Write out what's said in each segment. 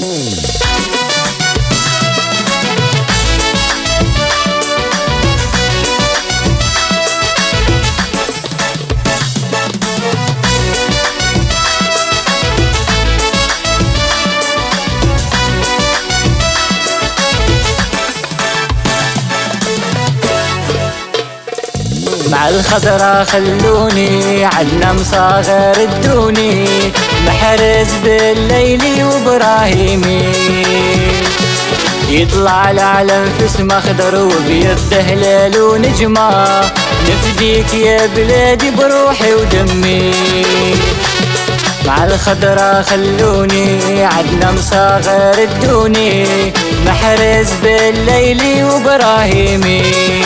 مع الخضرا خلوني عدنا مصاغر ادوني محرز بالليلي وابراهيمي يطلع العلم في اسم اخضر وبيض هلال ونجمه نفديك يا بلادي بروحي ودمي. مع الخضرا خلوني عدنا مصاغر ادوني محرز بالليلي وابراهيمي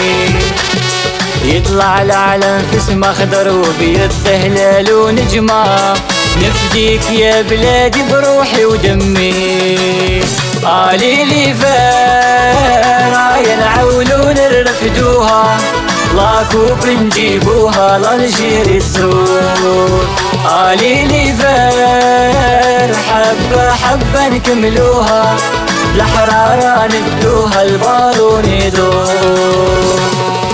يطلع العلم في اسم اخضر وبيض هلال ونجمه نفديك يا بلادي بروحي ودمي. ليلي فرايا العولون نرفدوها لاكوب نجيبوها لنجيري السور. ليلي فار حبة حبة نكملوها الحرارة ندوها البارون يدور.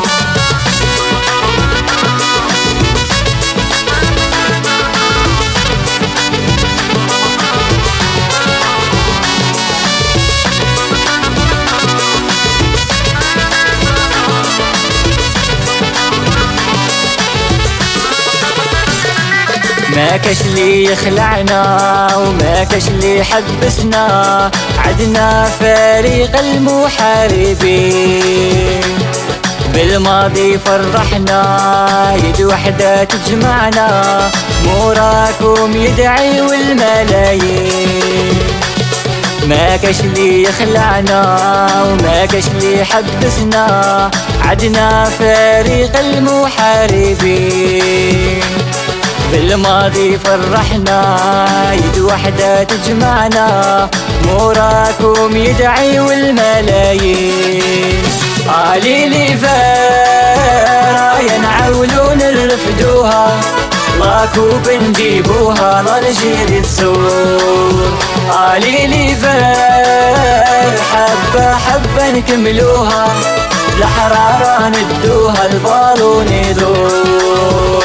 ما كاش لي يخلعنا وما كاش لي يحبسنا عدنا فريق المحاربين بالماضي فرحنا يد وحدة تجمعنا موراكم يدعي والملايين. ما كاش لي يخلعنا وما كاش لي يحبسنا عدنا فريق المحاربين بالماضي فرحنا يد وحدة تجمعنا موراكم يدعي والملايين. ليلي فرايا نعولون نرفدوها لاكوب نجيبوها لنجيري السور. ليلي فار حبة حبة نكملوها الحرارة ندوها البالون يدور.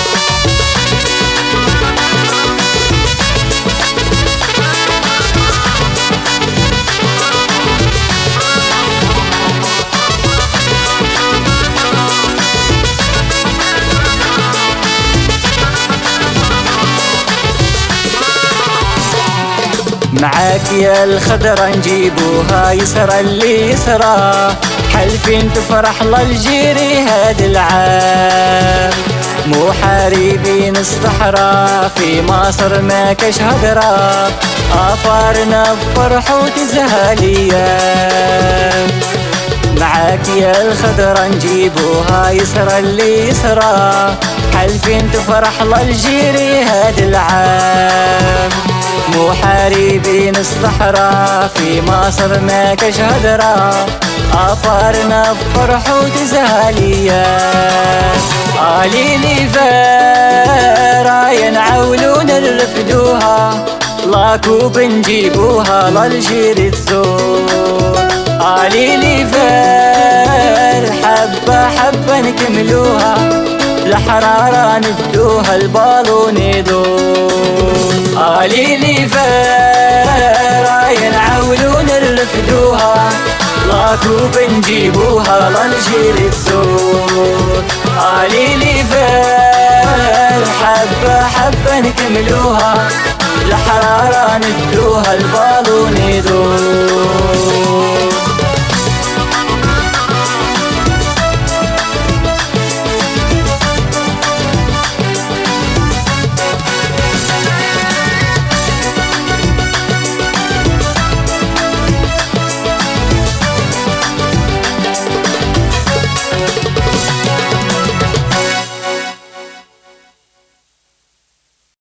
معاك يا الخضرا نجيبوها يسرى اللي يسرى حلفين تفرح للجيري هاد العام. محاربين الصحراء في مصر ما كاش هدرة افارنا بفرح وتزهى الايام. معاك يا الخضرا نجيبوها يسرى اللي يسرى حلفين تفرح للجيري هاد العام. محاربين الصحراء في مصر ما كاش هدرة افارنا بفرح وتزهى الايام. ليلي فرايا نعولون نرفدوها لاكوب نجيبوها للجيري الزور. ليلي فار حبة حبة نكملوها الحرارة ندوها البالون يدور. ليلي فرايا نعولون نرفدوها لاكوب نجيبوها لنجيري السور. ليلي فار حبة حبة نكملوها الحرارة ندوها البالون يدور.